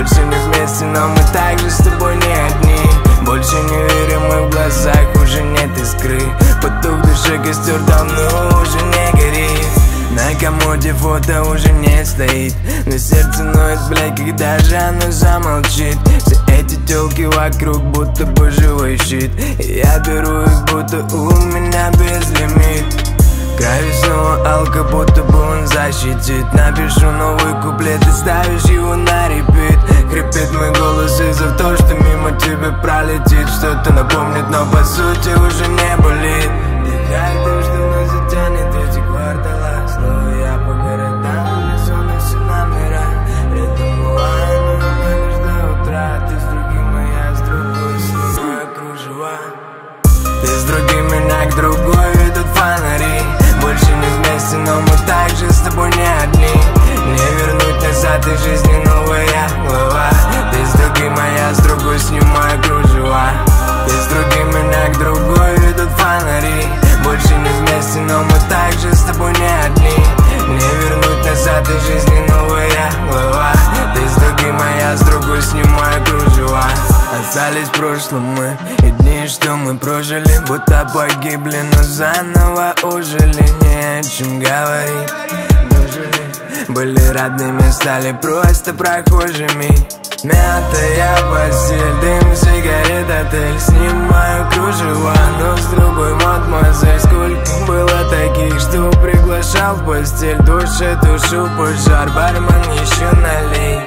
Больше не вместе, но мы также с тобой не одни. Больше не верим мы в глазах, уже нет искры. Потух в душе костер давно уже не горит. На комоде фото уже не стоит, но сердце ноет, блядь, когда же оно замолчит. Все эти тёлки вокруг будто бы живой щит, и я беру их, будто у меня безлимит. В крови снова алко, будто бы он защитит. Напишу новый куплет и ставишь его на репит. Хрипит мой голос из-за того, что мимо тебя пролетит. Что-то напомнит, но по сути уже не болит. Дыхай то, что нас затянет эти квартала. Снова я по городам, лесу на все номера. Рядом бываю, но лишь до утра. Ты с другим, а я с другой, снимаю кружева. Ты с другим, меня к другой ведут фонари. Больше не вместе, но мы также с тобой не одни. Не вернуть назад из жизни новая глава. Ты с другим, а я с другой, снимаю кружева. Ты с другим, меня к другой ведут фонари. Больше не вместе, но мы также с тобой не одни. Не вернуть назад из жизни новая глава. Ты с другим, а я с другой, снимаю кружева. Остались в прошлом мы, и дни, что мы прожили, будто погибли, но заново ожили. Не о чем говорить, дожили. Были родными, стали просто прохожими. Мятая постель, дым, сигарет, отель. Снимаю кружева, но с другой мадемуазель. Сколько было таких, что приглашал в постель. Душа тушу пожар, бармен еще налей.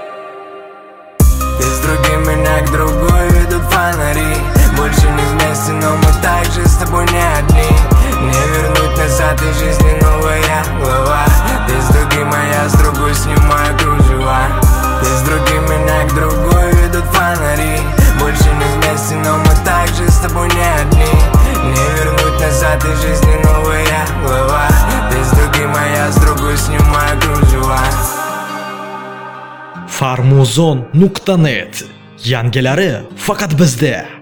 Ты с другим, меня к другой ведут фонари. Больше не вместе, но мы также с тобой не одни. Не вернуть назад из жизни новая глава. Ты с другим, а я с другой, снимаю кружева. Ты с другим, меня к другой ведут фонари. Больше не вместе, но мы также с тобой не одни. Не вернуть назад из жизни новая глава. Ты с другим, а я с другой, снимаю кружева. Farmuzon.net yangilari faqat bizda.